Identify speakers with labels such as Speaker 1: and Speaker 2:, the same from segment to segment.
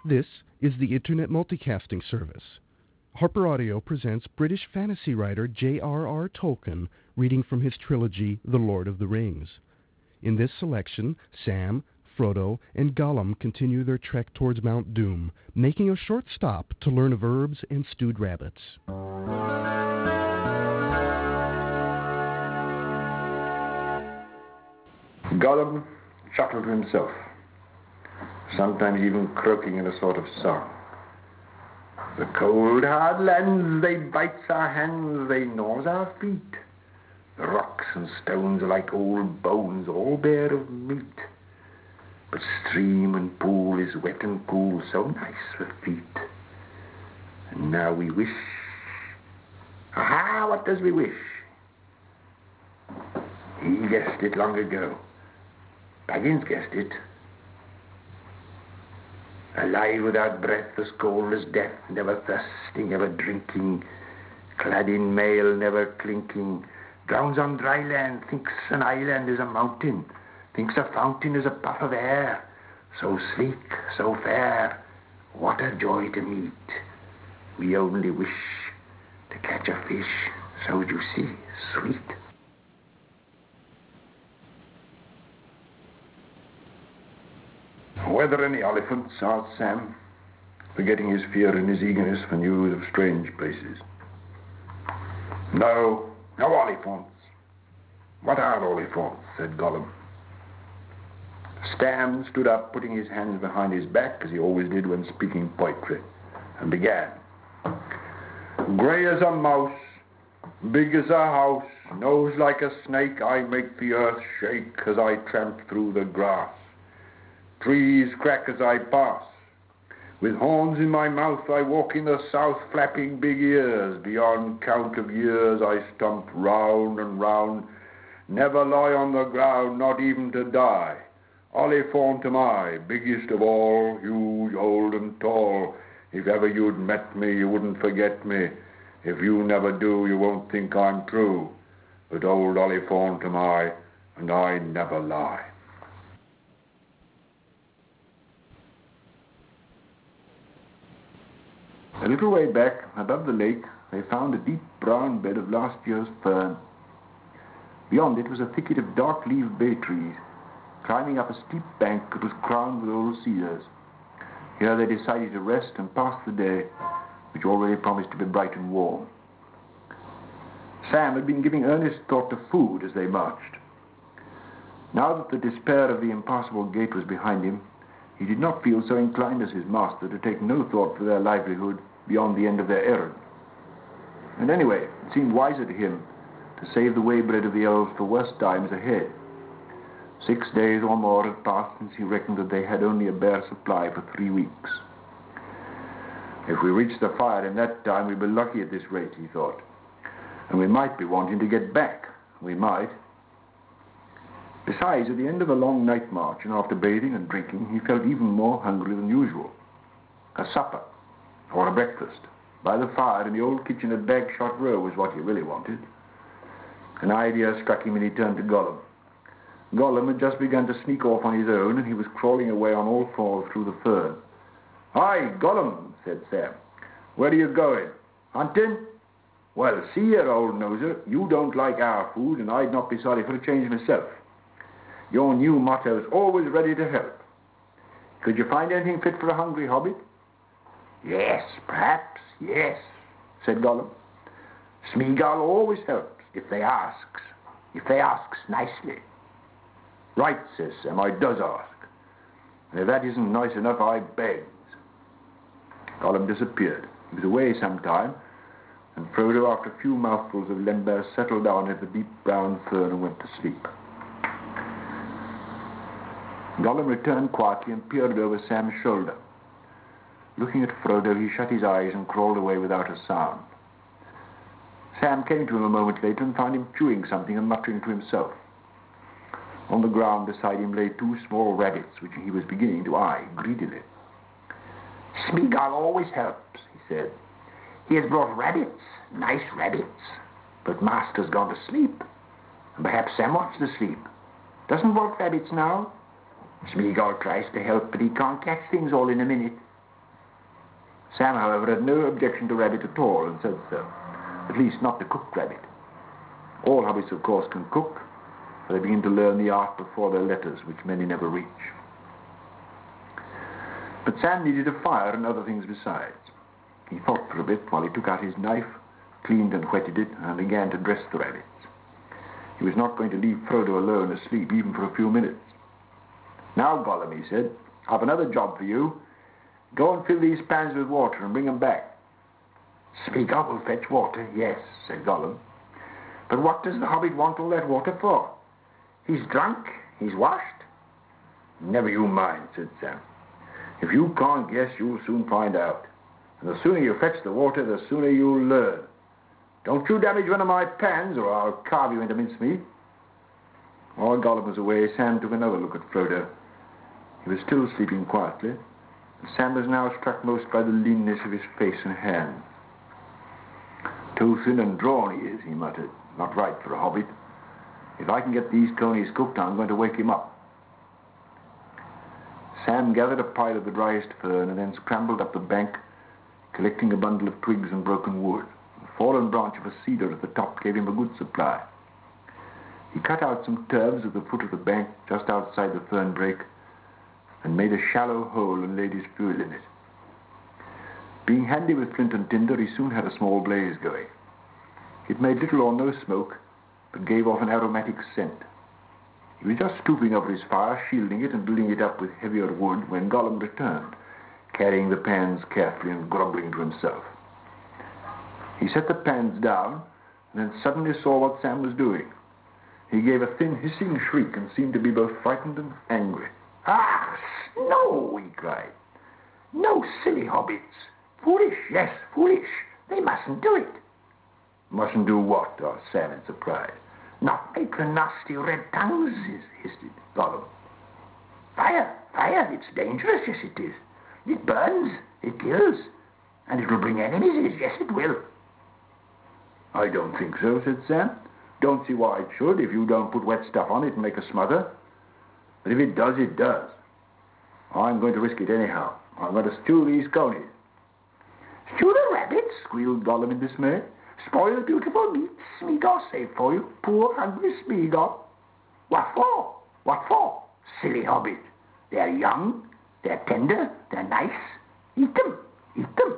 Speaker 1: This is the Internet Multicasting Service. Harper Audio presents British fantasy writer J.R.R. Tolkien reading from his trilogy The Lord of the Rings. In this selection, Sam, Frodo, and Gollum continue their trek towards Mount Doom, making a short stop to learn of herbs and stewed rabbits.
Speaker 2: Gollum chuckled to himself, sometimes even croaking in a sort of song. The cold hard lands, they bites our hands, they gnaws our feet. The rocks and stones are like old bones, all bare of meat. But stream and pool is wet and cool, so nice for feet. And now we wish. Aha, what does we wish? He guessed it long ago. Baggins guessed it. Alive without breath, as cold as death, never thirsting, never drinking, clad in mail, never clinking, drowns on dry land, thinks an island is a mountain, thinks a fountain is a puff of air, so sleek, so fair, what a joy to meet. We only wish to catch a fish so juicy, sweet. Were there any elephants? Asked Sam, forgetting his fear in his eagerness for news of strange places. No elephants. What are elephants? Said Gollum. Sam stood up, putting his hands behind his back, as he always did when speaking poetry, and began. Grey as a mouse, big as a house, nose like a snake, I make the earth shake as I tramp through the grass. Trees crack as I pass. With horns in my mouth I walk in the south, flapping big ears. Beyond count of years I stump round and round. Never lie on the ground, not even to die. Oliphant am I, biggest of all, huge, old and tall. If ever you'd met me, you wouldn't forget me. If you never do, you won't think I'm true. But old Oliphant am I, and I never lie. A little way back, above the lake, they found a deep brown bed of last year's fern. Beyond it was a thicket of dark-leaved bay trees. Climbing up a steep bank, it was crowned with old cedars. Here they decided to rest and pass the day, which already promised to be bright and warm. Sam had been giving earnest thought to food as they marched. Now that the despair of the impassable gate was behind him, he did not feel so inclined as his master to take no thought for their livelihood beyond the end of their errand. And anyway, it seemed wiser to him to save the waybread of the elves for worse times ahead. 6 days or more had passed since he reckoned that they had only a bare supply for 3 weeks. If we reached the fire in that time, we'd be lucky at this rate, he thought. And we might be wanting to get back. We might. Besides, at the end of a long night march, and after bathing and drinking, he felt even more hungry than usual. A supper, or a breakfast, by the fire in the old kitchen at Bagshot Row was what he really wanted. An idea struck him and he turned to Gollum. Gollum had just begun to sneak off on his own, and he was crawling away on all fours through the fern. Hi, Gollum, said Sam. Where are you going? Hunting? Well, see here, old noser, you don't like our food, and I'd not be sorry for a change myself. Your new motto is always ready to help. Could you find anything fit for a hungry hobbit? Yes, perhaps, yes, said Gollum. Smeagol always helps, if they asks nicely. Right, says Sam, I does ask. And if that isn't nice enough, I begs. Gollum disappeared. He was away some time, and Frodo, after a few mouthfuls of lembas, settled down at the deep brown fern and went to sleep. Gollum returned quietly and peered over Sam's shoulder. Looking at Frodo, he shut his eyes and crawled away without a sound. Sam came to him a moment later and found him chewing something and muttering to himself. On the ground beside him lay 2 small rabbits, which he was beginning to eye greedily. Smeagol always helps, he said. He has brought rabbits, nice rabbits. But Master's gone to sleep, and perhaps Sam wants to sleep. Doesn't want rabbits now. Smeagol tries to help, but he can't catch things all in a minute. Sam, however, had no objection to rabbit at all, and said so. At least not the cooked rabbit. All hobbits, of course, can cook, but they begin to learn the art before their letters, which many never reach. But Sam needed a fire and other things besides. He thought for a bit while he took out his knife, cleaned and whetted it, and began to dress the rabbits. He was not going to leave Frodo alone asleep, even for a few minutes. "Now, Gollum," he said, "I've another job for you. Go and fill these pans with water and bring them back." "Smeagol will fetch water, yes," said Gollum. "But what does the hobbit want all that water for? He's drunk, he's washed." "Never you mind," said Sam. "If you can't guess, you'll soon find out. And the sooner you fetch the water, the sooner you'll learn. Don't you damage one of my pans, or I'll carve you into mincemeat." While Gollum was away, Sam took another look at Frodo. He was still sleeping quietly, and Sam was now struck most by the leanness of his face and hands. "Too thin and drawn he is," he muttered. "Not right for a hobbit. If I can get these conies cooked, I'm going to wake him up." Sam gathered a pile of the driest fern and then scrambled up the bank, collecting a bundle of twigs and broken wood. The fallen branch of a cedar at the top gave him a good supply. He cut out some turfs at the foot of the bank just outside the fern brake and made a shallow hole and laid his fuel in it. Being handy with flint and tinder, he soon had a small blaze going. It made little or no smoke, but gave off an aromatic scent. He was just stooping over his fire, shielding it and building it up with heavier wood, when Gollum returned, carrying the pans carefully and grumbling to himself. He set the pans down, and then suddenly saw what Sam was doing. He gave a thin, hissing shriek and seemed to be both frightened and angry. "Ah, no!" he cried. "No, silly hobbits. Foolish, yes, foolish. They mustn't do it." "Mustn't do what?" asked Sam in surprise. "Not make the nasty red tongues," hissed Gollum. "Fire, fire, it's dangerous, yes it is. It burns, it kills, and it will bring enemies, yes it will." "I don't think so," said Sam. "Don't see why it should, if you don't put wet stuff on it and make a smother. But if it does, it does. I'm going to risk it anyhow. I'm going to stew these conies." "Stew the rabbits?" squealed Gollum in dismay. "Spoil the beautiful meat Smeagol saved for you, poor hungry Smeagol. What for? What for? Silly hobbit. They're young, they're tender, they're nice. Eat them, eat them."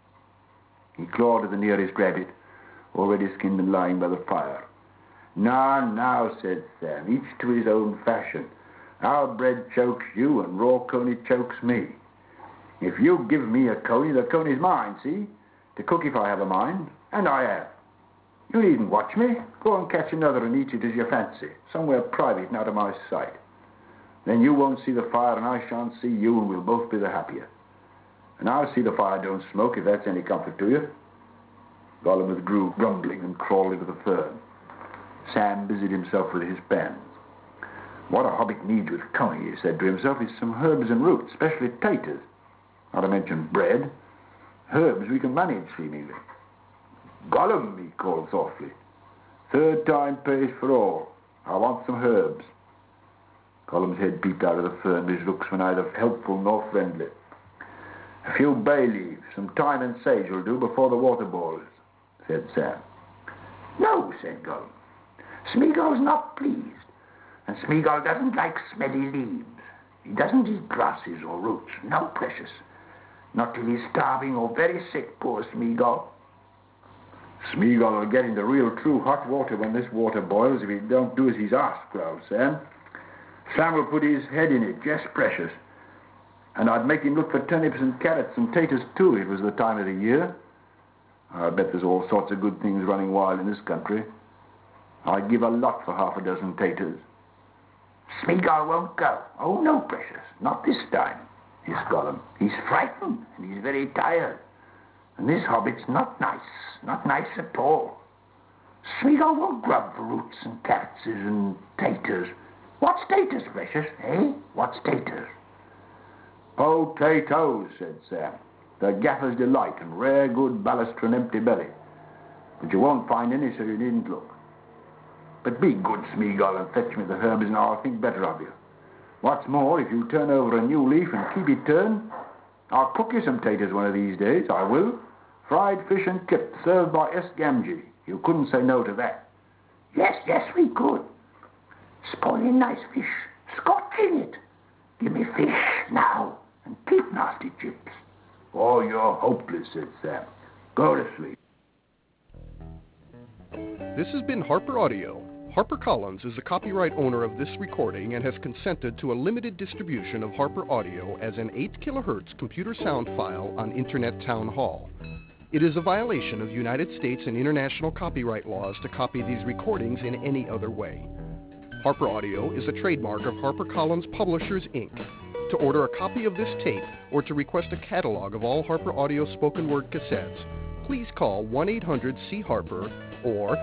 Speaker 2: He clawed at the nearest rabbit, already skinned and lying by the fire. Now," said Sam, "each to his own fashion. Our bread chokes you, and raw coney chokes me. If you give me a coney, the coney's mine, see? To cook if I have a mind, and I have. You needn't watch me. Go and catch another and eat it as you fancy, somewhere private and out of my sight. Then you won't see the fire, and I shan't see you, and we'll both be the happier. And I'll see the fire don't smoke, if that's any comfort to you." Gollum withdrew, grumbling, and crawled into the fern. Sam busied himself with his pans. "What a hobbit needs with coney," he said to himself, "is some herbs and roots, especially taters. Not to mention bread. Herbs we can manage, seemingly. Gollum," he called softly. "Third time pays for all. I want some herbs." Gollum's head peeped out of the fern, but his looks were neither helpful nor friendly. "A few bay leaves, some thyme and sage will do before the water boils," said Sam. "No," said Gollum. "Smeagol's not pleased, and Smeagol doesn't like smelly leaves. He doesn't eat grasses or roots, no precious. Not till he's starving or very sick, poor Smeagol." "Smeagol will get into real true hot water when this water boils if he don't do as he's asked," growled Sam. "Sam will put his head in it, just precious. And I'd make him look for turnips and carrots and taters too, if it was the time of the year. I bet there's all sorts of good things running wild in this country. I'd give a lot for half a dozen taters." "Smeagol won't go. Oh, no, precious. Not this time," hissed Gollum. "He's frightened, and he's very tired. And this hobbit's not nice at all. Smeagol won't grub for roots and carrots and taters. What's taters, precious, eh? What's taters?" "Potatoes," said Sam. "The gaffer's delight, and rare good ballast for an empty belly. But you won't find any, so you needn't look. But be good, Smeagol, and fetch me the herbs, and I'll think better of you. What's more, if you turn over a new leaf and keep it turned, I'll cook you some taters one of these days, I will. Fried fish and chips served by S. Gamgee. You couldn't say no to that.
Speaker 3: Yes, we could. Spoiling nice fish. Scotch in it. Give me fish now, and keep nasty chips.
Speaker 2: Oh, you're hopeless, said Sam. Go to sleep.
Speaker 1: This has been Harper Audio. HarperCollins is the copyright owner of this recording and has consented to a limited distribution of Harper Audio as an 8 kHz computer sound file on Internet Town Hall. It is a violation of United States and international copyright laws to copy these recordings in any other way. Harper Audio is a trademark of HarperCollins Publishers, Inc. To order a copy of this tape or to request a catalog of all Harper Audio spoken word cassettes, please call 1-800-C-HARPER or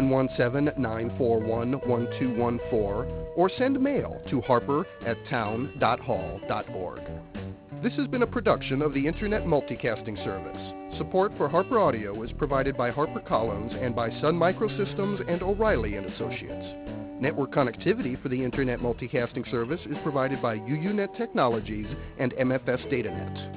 Speaker 1: 717-941-1214 or send mail to harper@town.hall.org. This has been a production of the Internet Multicasting Service. Support for Harper Audio is provided by HarperCollins and by Sun Microsystems and O'Reilly & Associates. Network connectivity for the Internet Multicasting Service is provided by UUNet Technologies and MFS DataNet.